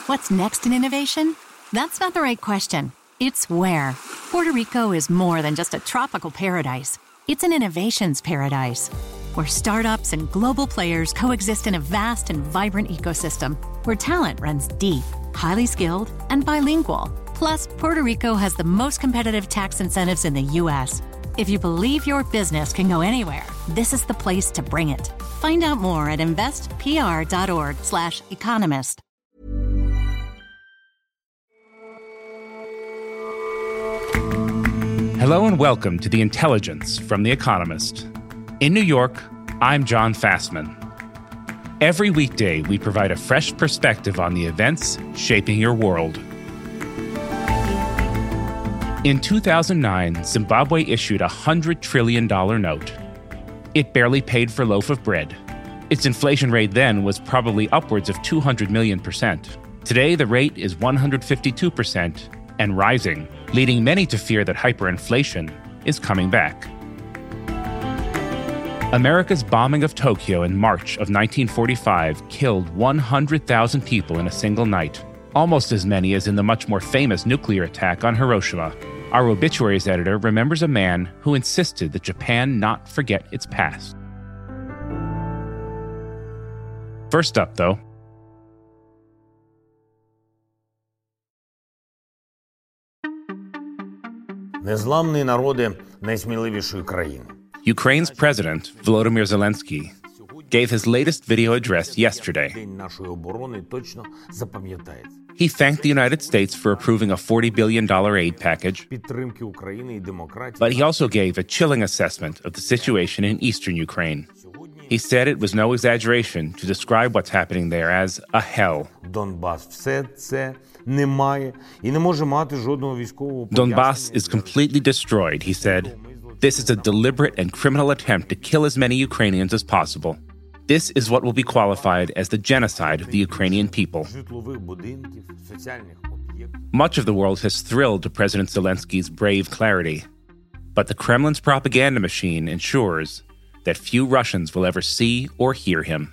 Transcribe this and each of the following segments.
What's next in innovation? That's not the right question. It's where. Puerto Rico is more than just a tropical paradise. It's an innovations paradise, where startups and global players coexist in a vast and vibrant ecosystem, where talent runs deep, highly skilled, and bilingual. Plus, Puerto Rico has the most competitive tax incentives in the U.S. If you believe your business can go anywhere, this is the place to bring it. Find out more at investpr.org/economist. Hello and welcome to The Intelligence from The Economist. In New York, I'm John Fassman. Every weekday, we provide a fresh perspective on the events shaping your world. In 2009, Zimbabwe issued a $100 trillion note. It barely paid for a loaf of bread. Its inflation rate then was probably upwards of 200 million%. Today, the rate is 152% and rising, leading many to fear that hyperinflation is coming back. America's bombing of Tokyo in March of 1945 killed 100,000 people in a single night, almost as many as in the much more famous nuclear attack on Hiroshima. Our obituaries editor remembers a man who insisted that Japan not forget its past. First up, though, Незламні народи найсміливішої країни. Ukraine's president, Volodymyr Zelensky, gave his latest video address yesterday. День нашої оборони точно запам'ятається. He thanked the United States for approving a $40 billion aid package, Підтримки України і демократії. but he also gave a chilling assessment of the situation in eastern Ukraine. He said it was no exaggeration to describe what's happening there as a hell. Донбас все це не має і не може мати жодного військового Donbass is completely destroyed, he said. This is a deliberate and criminal attempt to kill as many Ukrainians as possible. This is what will be qualified as the genocide of the Ukrainian people. житлових будинків, соціальних об'єктів. Much of the world has thrilled to President Zelensky's brave clarity. But the Kremlin's propaganda machine ensures that few Russians will ever see or hear him.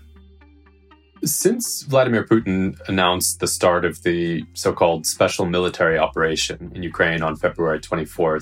Since Vladimir Putin announced the start of the so-called special military operation in Ukraine on February 24th,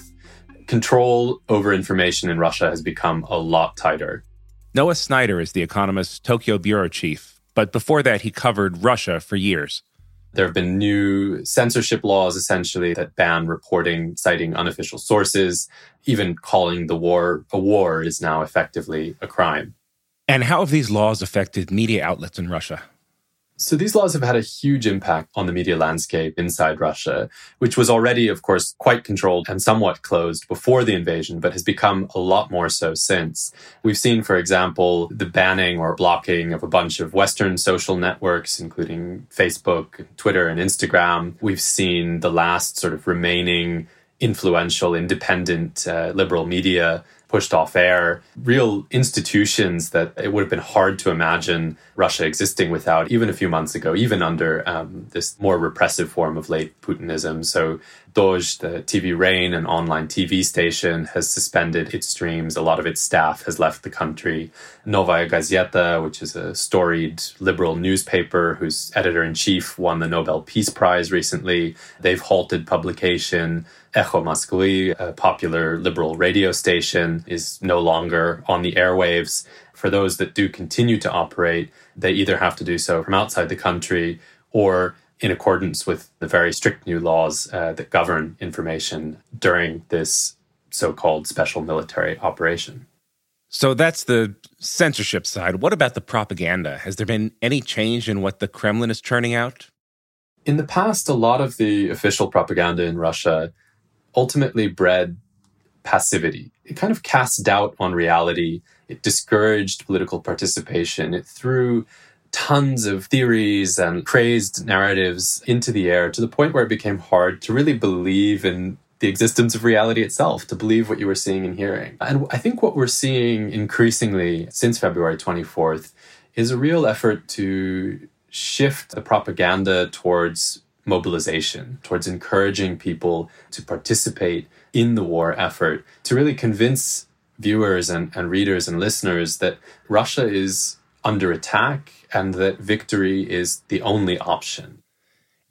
control over information in Russia has become a lot tighter. Noah Snyder is The Economist's Tokyo bureau chief, but before that he covered Russia for years. There have been new censorship laws, essentially, that ban reporting, citing unofficial sources. Even calling the war a war is now effectively a crime. And how have these laws affected media outlets in Russia? So these laws have had a huge impact on the media landscape inside Russia, which was already, of course, quite controlled and somewhat closed before the invasion, but has become a lot more so since. We've seen, for example, the banning or blocking of a bunch of Western social networks, including Facebook, Twitter, and Instagram. We've seen the last sort of remaining influential, independent liberal media pushed off air, real institutions that it would have been hard to imagine Russia existing without even a few months ago, even under this more repressive form of late Putinism. So Dozh, the TV Rain, an online TV station, has suspended its streams. A lot of its staff has left the country. Novaya Gazeta, which is a storied liberal newspaper whose editor-in-chief won the Nobel Peace Prize recently, they've halted publication. Echo Moskvy, a popular liberal radio station, is no longer on the airwaves. For those that do continue to operate, they either have to do so from outside the country or in accordance with the very strict new laws that govern information during this so-called special military operation. So that's the censorship side. What about the propaganda? Has there been any change in what the Kremlin is churning out? In the past, a lot of the official propaganda in Russia ultimately bred passivity. It kind of cast doubt on reality. It discouraged political participation. It threw tons of theories and crazed narratives into the air to the point where it became hard to really believe in the existence of reality itself, to believe what you were seeing and hearing. And I think what we're seeing increasingly since February 24th is a real effort to shift the propaganda towards mobilization, towards encouraging people to participate in the war effort, to really convince viewers and readers and listeners that Russia is under attack and that victory is the only option.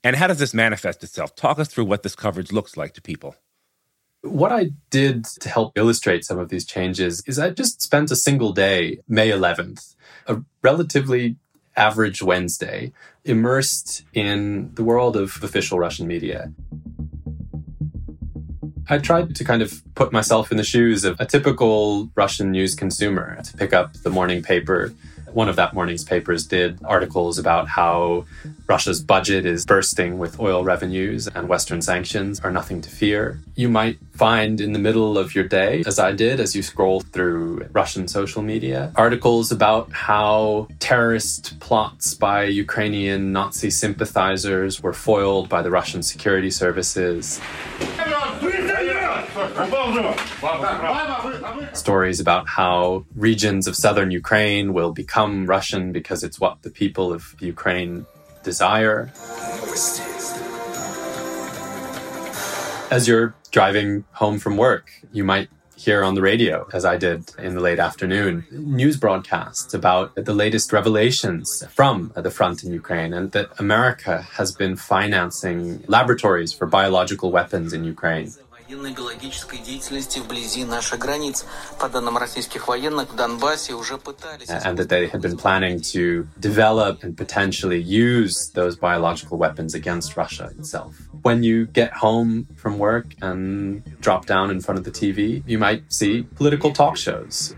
And how does this manifest itself? Talk us through what this coverage looks like to people. What I did to help illustrate some of these changes is I just spent a single day, May 11th, a relatively average Wednesday, immersed in the world of official Russian media. I tried to kind of put myself in the shoes of a typical Russian news consumer, to pick up the morning paper. One of that morning's papers did articles about how Russia's budget is bursting with oil revenues and Western sanctions are nothing to fear. You might find in the middle of your day, as I did, as you scroll through Russian social media, articles about how terrorist plots by Ukrainian Nazi sympathizers were foiled by the Russian security services. Stories about how regions of southern Ukraine will become Russian because it's what the people of Ukraine desire. As you're driving home from work, you might hear on the radio, as I did in the late afternoon, news broadcasts about the latest revelations from the front in Ukraine, and that America has been financing laboratories for biological weapons in Ukraine. And that they had been planning to develop and potentially use those biological weapons against Russia itself. When you get home from work and drop down in front of the TV, you might see political talk shows.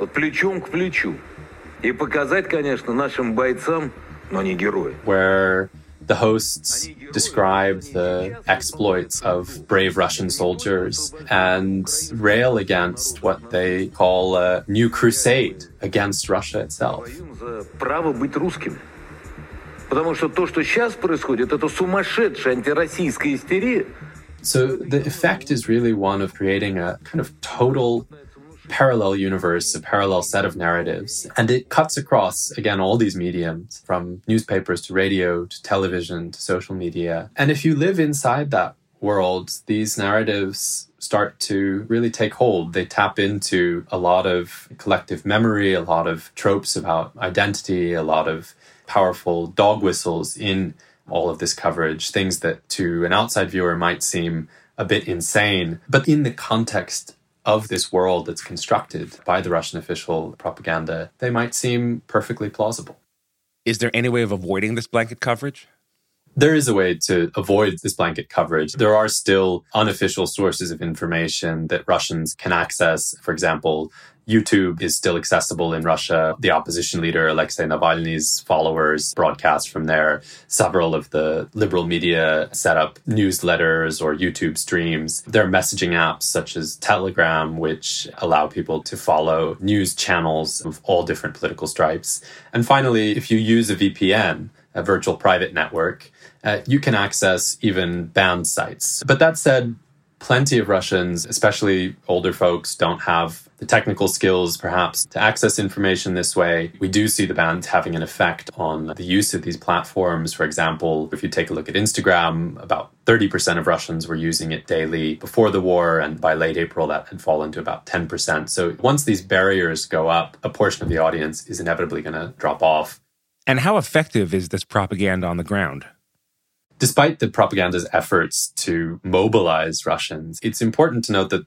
Where the hosts describe the exploits of brave Russian soldiers and rail against what they call a new crusade against Russia itself. So the effect is really one of creating a kind of total parallel universe, a parallel set of narratives. And it cuts across, again, all these mediums, from newspapers to radio to television to social media. And if you live inside that world, these narratives start to really take hold. They tap into a lot of collective memory, a lot of tropes about identity, a lot of powerful dog whistles in all of this coverage, things that to an outside viewer might seem a bit insane. But in the context of this world that's constructed by the Russian official propaganda, they might seem perfectly plausible. Is there any way of avoiding this blanket coverage? There is a way to avoid this blanket coverage. There are still unofficial sources of information that Russians can access. For example, YouTube is still accessible in Russia. The opposition leader, Alexei Navalny's followers broadcast from there. Several of the liberal media set up newsletters or YouTube streams. There are messaging apps such as Telegram, which allow people to follow news channels of all different political stripes. And finally, if you use a VPN, a virtual private network, you can access even banned sites. But that said, plenty of Russians, especially older folks, don't have the technical skills, perhaps, to access information this way. We do see the ban having an effect on the use of these platforms. For example, if you take a look at Instagram, about 30% of Russians were using it daily before the war, and by late April, that had fallen to about 10%. So once these barriers go up, a portion of the audience is inevitably going to drop off. And how effective is this propaganda on the ground? Despite the propaganda's efforts to mobilize Russians, it's important to note that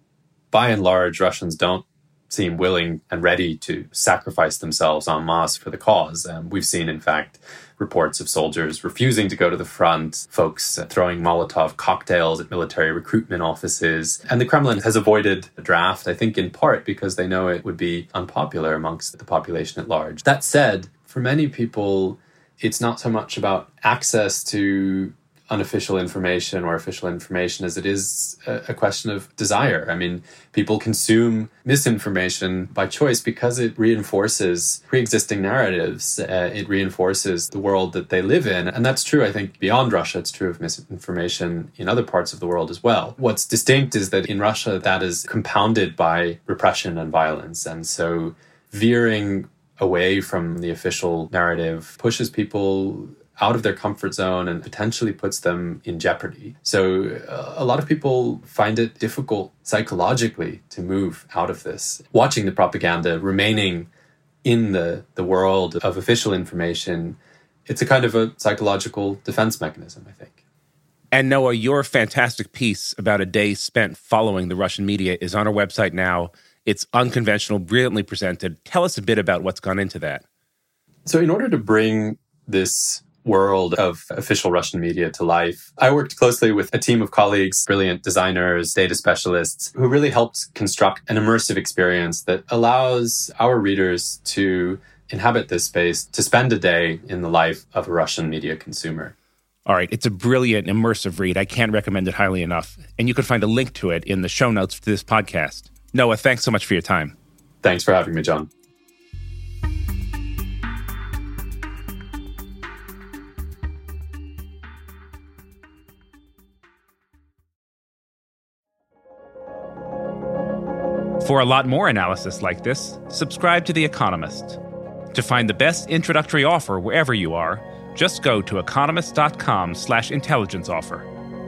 by and large, Russians don't seem willing and ready to sacrifice themselves en masse for the cause. We've seen, in fact, reports of soldiers refusing to go to the front, folks throwing Molotov cocktails at military recruitment offices. And the Kremlin has avoided the draft, I think in part because they know it would be unpopular amongst the population at large. That said, for many people, it's not so much about access to unofficial information or official information as it is a question of desire. I mean, people consume misinformation by choice because it reinforces pre-existing narratives. It reinforces the world that they live in. And that's true, I think, beyond Russia. It's true of misinformation in other parts of the world as well. What's distinct is that in Russia, that is compounded by repression and violence. And so veering away from the official narrative pushes people out of their comfort zone and potentially puts them in jeopardy. So a lot of people find it difficult psychologically to move out of this. Watching the propaganda, remaining in the world of official information it's a kind of a psychological defense mechanism, I think. And Noah, your fantastic piece about a day spent following the Russian media is on our website now. It's unconventional, brilliantly presented. Tell us a bit about what's gone into that. So in order to bring this world of official Russian media to life, I worked closely with a team of colleagues, brilliant designers, data specialists, who really helped construct an immersive experience that allows our readers to inhabit this space, to spend a day in the life of a Russian media consumer. All right, it's a brilliant, immersive read. I can't recommend it highly enough. And you can find a link to it in the show notes to this podcast. Noah, thanks so much for your time. Thanks for having me, John. For a lot more analysis like this, subscribe to The Economist. To find the best introductory offer wherever you are, just go to economist.com/intelligence offer.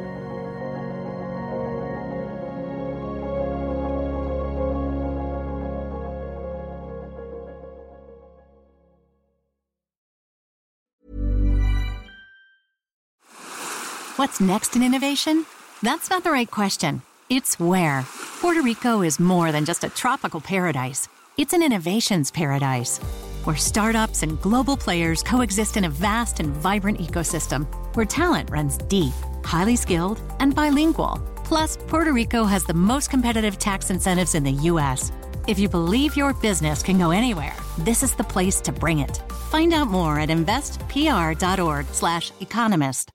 What's next in innovation? That's not the right question. It's where. Puerto Rico is more than just a tropical paradise. It's an innovations paradise, where startups and global players coexist in a vast and vibrant ecosystem, where talent runs deep, highly skilled, and bilingual. Plus, Puerto Rico has the most competitive tax incentives in the U.S. If you believe your business can go anywhere, this is the place to bring it. Find out more at investpr.org/economist.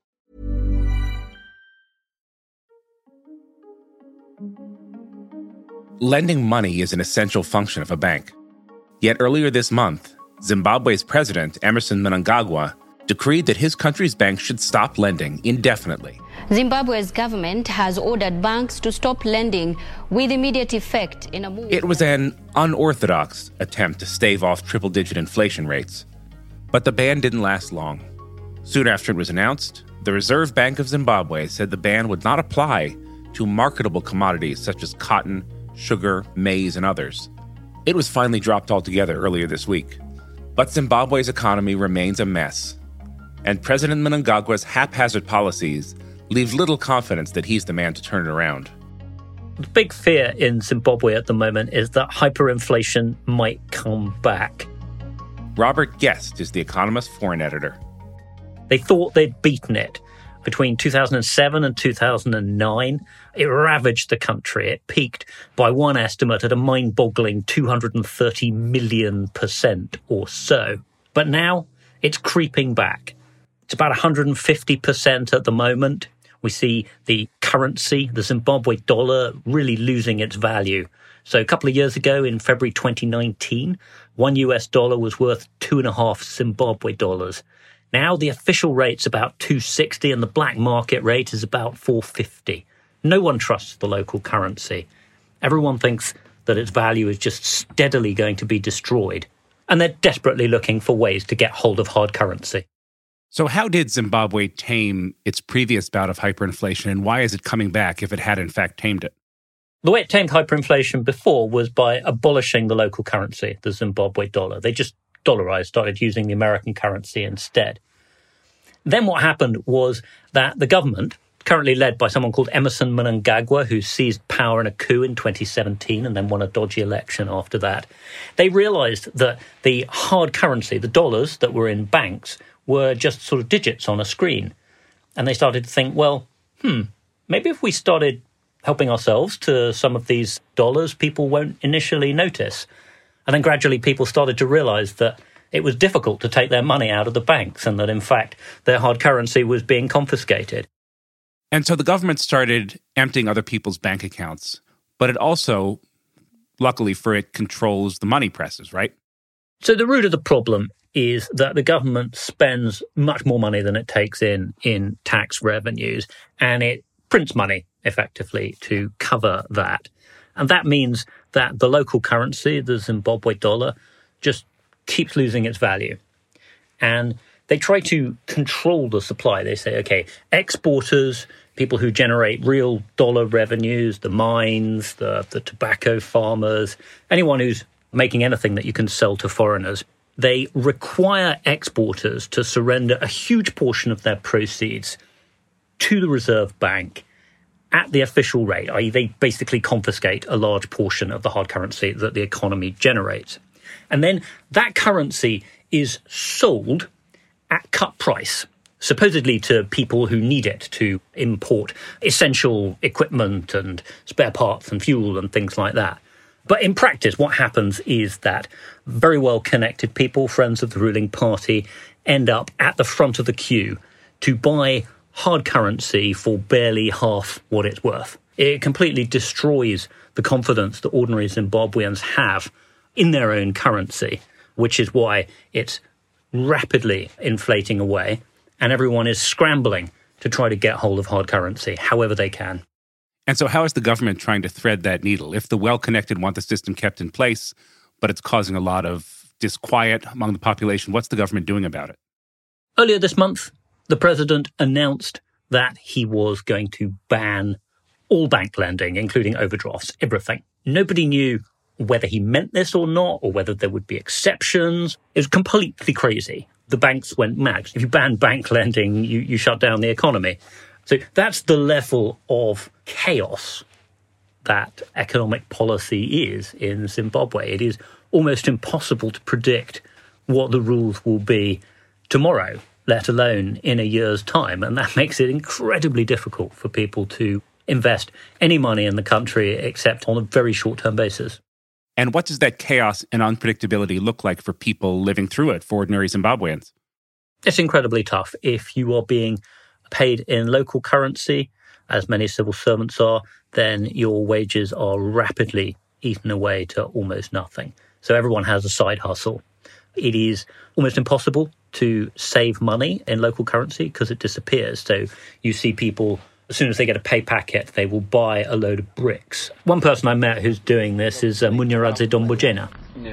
Lending money is an essential function of a bank. Yet earlier this month, Zimbabwe's president, Emmerson Mnangagwa, decreed that his country's banks should stop lending indefinitely. Zimbabwe's government has ordered banks to stop lending with immediate effect in a move. It was an unorthodox attempt to stave off triple-digit inflation rates. But the ban didn't last long. Soon after it was announced, the Reserve Bank of Zimbabwe said the ban would not apply to marketable commodities such as cotton, sugar, maize, and others. It was finally dropped altogether earlier this week. But Zimbabwe's economy remains a mess, and President Mnangagwa's haphazard policies leave little confidence that he's the man to turn it around. The big fear in Zimbabwe at the moment is that hyperinflation might come back. Robert Guest is The Economist foreign editor. They thought they'd beaten it. Between 2007 and 2009, it ravaged the country. It peaked, by one estimate, at a mind-boggling 230 million% or so. But now, it's creeping back. It's about 150% at the moment. We see the currency, the Zimbabwe dollar, really losing its value. So a couple of years ago, in February 2019, $1 US was worth 2.5 Zimbabwe dollars. Now the official rate's about 260 and the black market rate is about 450. No one trusts the local currency. Everyone thinks that its value is just steadily going to be destroyed. And they're desperately looking for ways to get hold of hard currency. So how did Zimbabwe tame its previous bout of hyperinflation, and why is it coming back if it had in fact tamed it? The way it tamed hyperinflation before was by abolishing the local currency, the Zimbabwe dollar. They just dollarized, started using the American currency instead. Then what happened was that the government, currently led by someone called Emmerson Mnangagwa, who seized power in a coup in 2017 and then won a dodgy election after that, they realized that the hard currency, the dollars that were in banks, were just sort of digits on a screen. And they started to think, well, maybe if we started helping ourselves to some of these dollars, people won't initially notice. And then gradually people started to realize that it was difficult to take their money out of the banks and that, in fact, their hard currency was being confiscated. And so the government started emptying other people's bank accounts, but it also, luckily for it, controls the money presses, right? So the root of the problem is that the government spends much more money than it takes in tax revenues, and it prints money, effectively, to cover that. And that means that the local currency, the Zimbabwe dollar, just keeps losing its value. And they try to control the supply. They say, okay, exporters, people who generate real dollar revenues, the mines, the tobacco farmers, anyone who's making anything that you can sell to foreigners, They require exporters to surrender a huge portion of their proceeds to the Reserve Bank at the official rate, i.e. they basically confiscate a large portion of the hard currency that the economy generates. And then that currency is sold at cut price, supposedly to people who need it to import essential equipment and spare parts and fuel and things like that. But in practice, what happens is that very well-connected people, friends of the ruling party, end up at the front of the queue to buy hard currency for barely half what it's worth. It completely destroys the confidence that ordinary Zimbabweans have in their own currency, which is why it's rapidly inflating away, and everyone is scrambling to try to get hold of hard currency however they can. And so how is the government trying to thread that needle? If the well-connected want the system kept in place, but it's causing a lot of disquiet among the population, what's the government doing about it? Earlier this month, the president announced that he was going to ban all bank lending, including overdrafts, everything. Nobody knew whether he meant this or not, or whether there would be exceptions. It was completely crazy. The banks went mad. If you ban bank lending, you shut down the economy. So that's the level of chaos that economic policy is in Zimbabwe. It is almost impossible to predict what the rules will be tomorrow, let alone in a year's time. And that makes it incredibly difficult for people to invest any money in the country except on a very short-term basis. And what does that chaos and unpredictability look like for people living through it, for ordinary Zimbabweans? It's incredibly tough. If you are being paid in local currency, as many civil servants are, then your wages are rapidly eaten away to almost nothing. So everyone has a side hustle. It is almost impossible to save money in local currency because it disappears. So you see people, as soon as they get a pay packet, they will buy a load of bricks. One person I met who's doing this is Munyaradze Dombojena.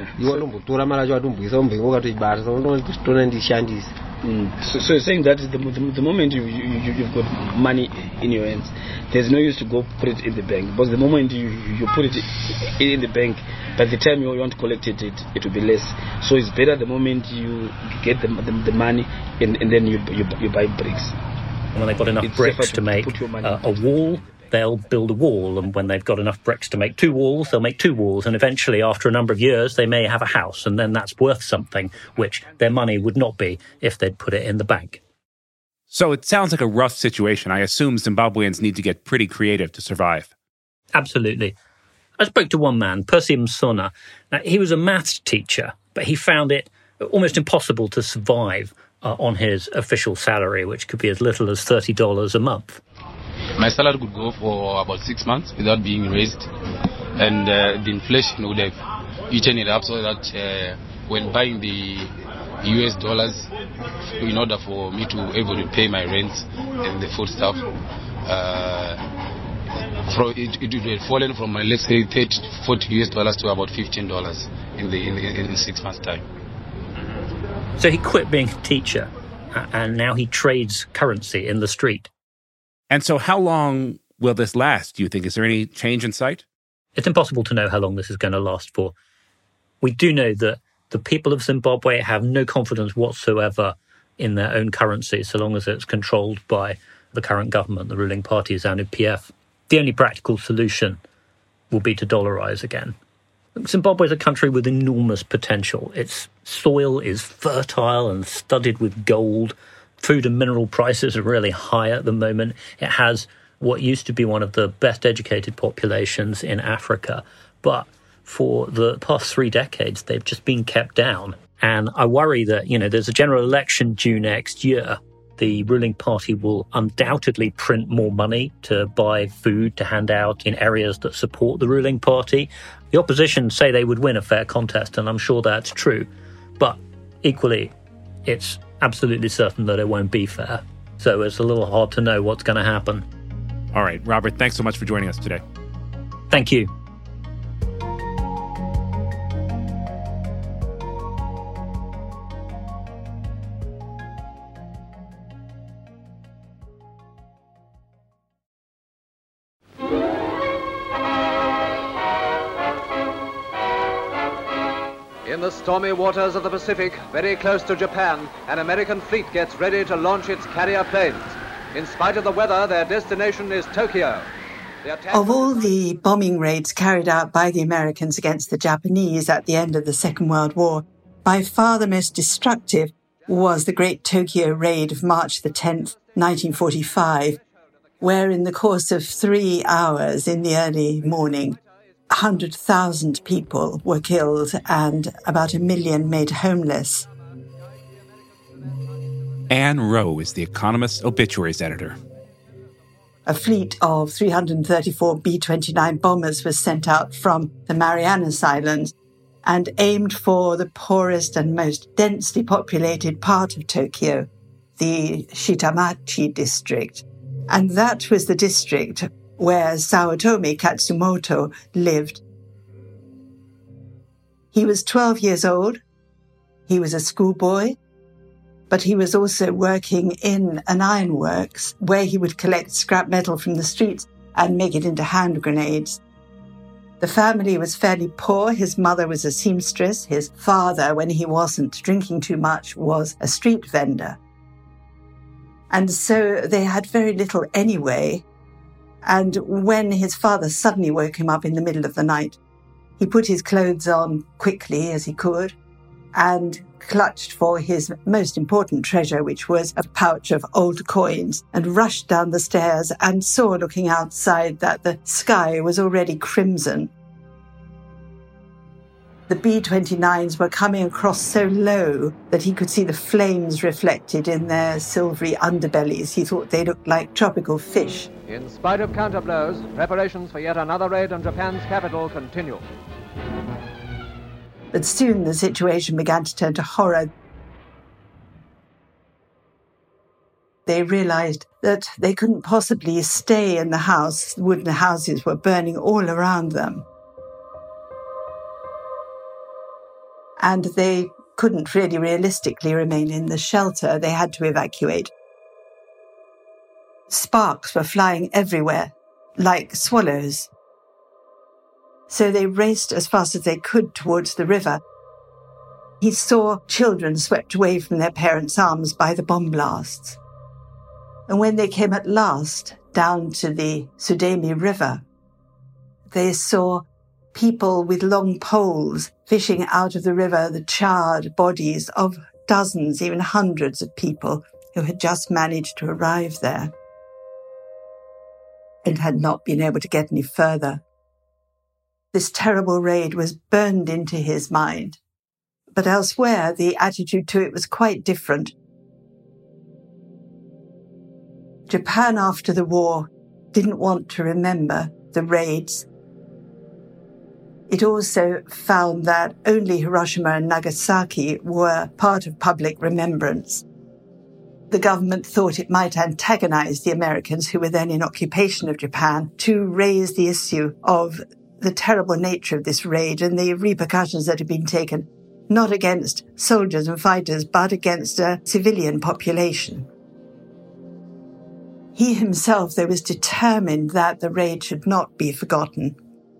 So you're saying that the moment you've got money in your hands, there's no use to go put it in the bank. Because the moment you put it in the bank, by the time you want to collect it will be less. So it's better the moment you get the money and then you buy bricks. When they've got enough bricks to make a wall, they'll build a wall. And when they've got enough bricks to make two walls, they'll make two walls. And eventually, after a number of years, they may have a house. And then that's worth something, which their money would not be if they'd put it in the bank. So it sounds like a rough situation. I assume Zimbabweans need to get pretty creative to survive. Absolutely. I spoke to one man, Percy Msona. Now, he was a maths teacher, but he found it almost impossible to survive on his official salary, which could be as little as $30 a month. My salary could go for about 6 months without being raised, and the inflation would have eaten it up, so that when buying the US dollars, in order for me to able to pay my rent and the food stuff, it would have fallen from, let's say, $40 to about $15 in 6 months' time. So he quit being a teacher, and now he trades currency in the street. And so how long will this last, do you think? Is there any change in sight? It's impossible to know how long this is going to last for. We do know that the people of Zimbabwe have no confidence whatsoever in their own currency, so long as it's controlled by the current government, the ruling party, ZANU-PF. The only practical solution will be to dollarize again. Zimbabwe is a country with enormous potential. Its soil is fertile and studded with gold. Food and mineral prices are really high at the moment. It has what used to be one of the best educated populations in Africa. But for the past 3 decades, they've just been kept down. And I worry that, there's a general election due next year. The ruling party will undoubtedly print more money to buy food to hand out in areas that support the ruling party. The opposition say they would win a fair contest, and I'm sure that's true. But equally, it's absolutely certain that it won't be fair. So it's a little hard to know what's going to happen. All right, Robert, thanks so much for joining us today. Thank you. In the the stormy waters of the Pacific, very close to Japan, an American fleet gets ready to launch its carrier planes. In spite of the weather, their destination is Tokyo. Of all the bombing raids carried out by the Americans against the Japanese at the end of the Second World War, by far the most destructive was the Great Tokyo Raid of March the 10th, 1945, where in the course of 3 hours in the early morning, 100,000 people were killed and about 1 million made homeless. Anne Rowe is The Economist's obituaries editor. A fleet of 334 B-29 bombers was sent out from the Marianas Islands and aimed for the poorest and most densely populated part of Tokyo, the Shitamachi district. And that was the district where Saotome Katsumoto lived. He was 12 years old. He was a schoolboy, but he was also working in an ironworks where he would collect scrap metal from the streets and make it into hand grenades. The family was fairly poor. His mother was a seamstress. His father, when he wasn't drinking too much, was a street vendor. And so they had very little anyway. And when his father suddenly woke him up in the middle of the night, he put his clothes on quickly as he could and clutched for his most important treasure, which was a pouch of old coins, and rushed down the stairs and saw, looking outside, that the sky was already crimson. The B-29s were coming across so low that he could see the flames reflected in their silvery underbellies. He thought they looked like tropical fish. In spite of counterblows, preparations for yet another raid on Japan's capital continue. But soon the situation began to turn to horror. They realized that they couldn't possibly stay in the house. The wooden houses were burning all around them. And they couldn't really realistically remain in the shelter. They had to evacuate. Sparks were flying everywhere, like swallows. So they raced as fast as they could towards the river. He saw children swept away from their parents' arms by the bomb blasts. And when they came at last down to the Sudemi River, they saw people with long poles fishing out of the river the charred bodies of dozens, even hundreds of people who had just managed to arrive there and had not been able to get any further. This terrible raid was burned into his mind. But elsewhere, the attitude to it was quite different. Japan, after the war, didn't want to remember the raids. It also found that only Hiroshima and Nagasaki were part of public remembrance. The government thought it might antagonize the Americans, who were then in occupation of Japan, to raise the issue of the terrible nature of this raid and the repercussions that had been taken, not against soldiers and fighters, but against a civilian population. He himself, though, was determined that the raid should not be forgotten.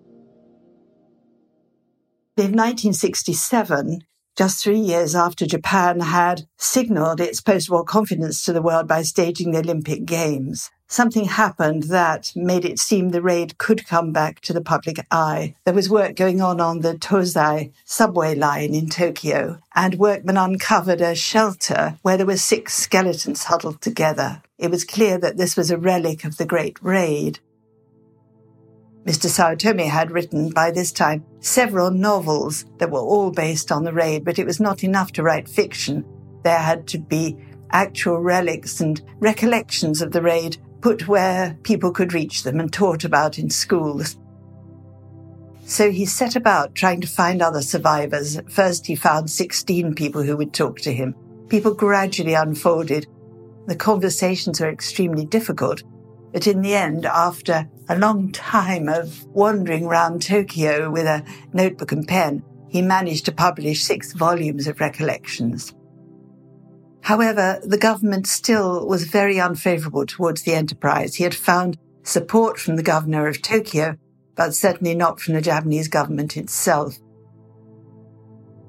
In 1967, just 3 years after Japan had signalled its post-war confidence to the world by staging the Olympic Games, something happened that made it seem the raid could come back to the public eye. There was work going on the Tozai subway line in Tokyo, and workmen uncovered a shelter where there were 6 skeletons huddled together. It was clear that this was a relic of the Great Raid. Mr. Saotome had written, by this time, several novels that were all based on the raid, but it was not enough to write fiction. There had to be actual relics and recollections of the raid put where people could reach them and taught about in schools. So he set about trying to find other survivors. At first he found 16 people who would talk to him. People gradually unfolded. The conversations were extremely difficult. But in the end, after a long time of wandering around Tokyo with a notebook and pen, he managed to publish 6 volumes of recollections. However, the government still was very unfavourable towards the enterprise. He had found support from the governor of Tokyo, but certainly not from the Japanese government itself.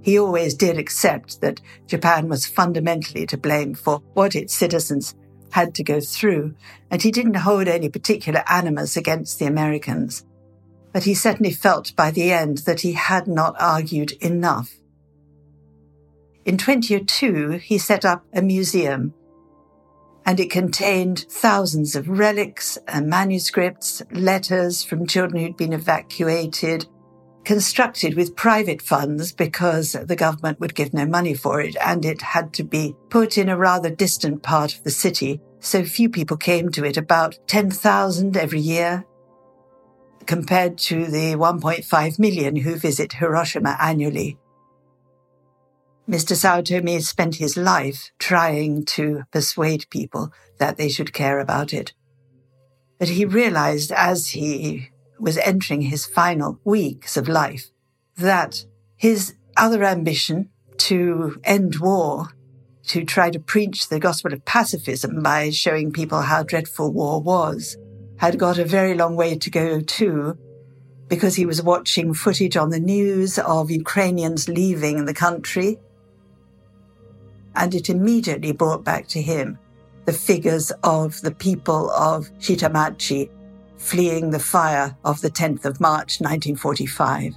He always did accept that Japan was fundamentally to blame for what its citizens had to go through, and he didn't hold any particular animus against the Americans. But he certainly felt by the end that he had not argued enough. In 2002, he set up a museum, and it contained thousands of relics and manuscripts, letters from children who'd been evacuated, constructed with private funds because the government would give no money for it, and it had to be put in a rather distant part of the city, so few people came to it, about 10,000 every year, compared to the 1.5 million who visit Hiroshima annually. Mr. Saotome spent his life trying to persuade people that they should care about it. But he realized as he was entering his final weeks of life that his other ambition to end war, to try to preach the gospel of pacifism by showing people how dreadful war was, had got a very long way to go too, because he was watching footage on the news of Ukrainians leaving the country, and it immediately brought back to him the figures of the people of Shitamachi fleeing the fire of the 10th of March, 1945.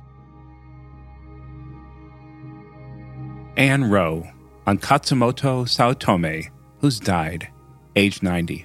Anne Rowe on Katsumoto Saotome, who's died, age 90.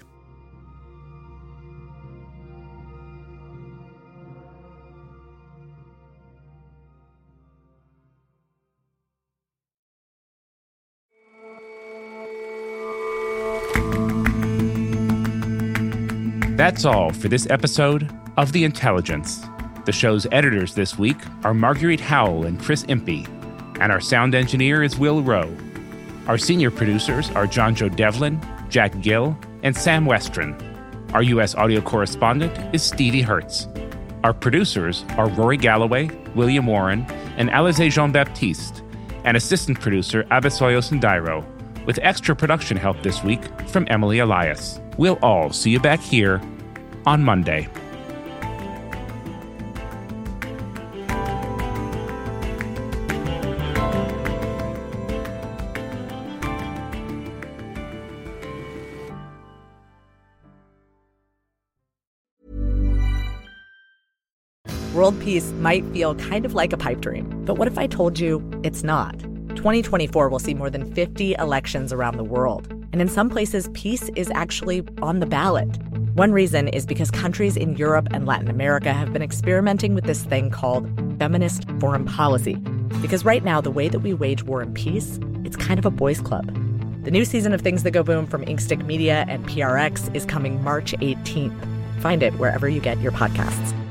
That's all for this episode of The Intelligence. The show's editors this week are Marguerite Howell and Chris Impey, and our sound engineer is Will Rowe. Our senior producers are John Joe Devlin, Jack Gill, and Sam Westron. Our U.S. audio correspondent is Stevie Hertz. Our producers are Rory Galloway, William Warren, and Alize Jean-Baptiste, and assistant producer Abisoyo Sundairo, with extra production help this week from Emily Elias. We'll all see you back here on Monday. World peace might feel kind of like a pipe dream, but what if I told you it's not? 2024 will see more than 50 elections around the world. And in some places, peace is actually on the ballot. One reason is because countries in Europe and Latin America have been experimenting with this thing called feminist foreign policy. Because right now, the way that we wage war and peace, it's kind of a boys' club. The new season of Things That Go Boom from Inkstick Media and PRX is coming March 18th. Find it wherever you get your podcasts.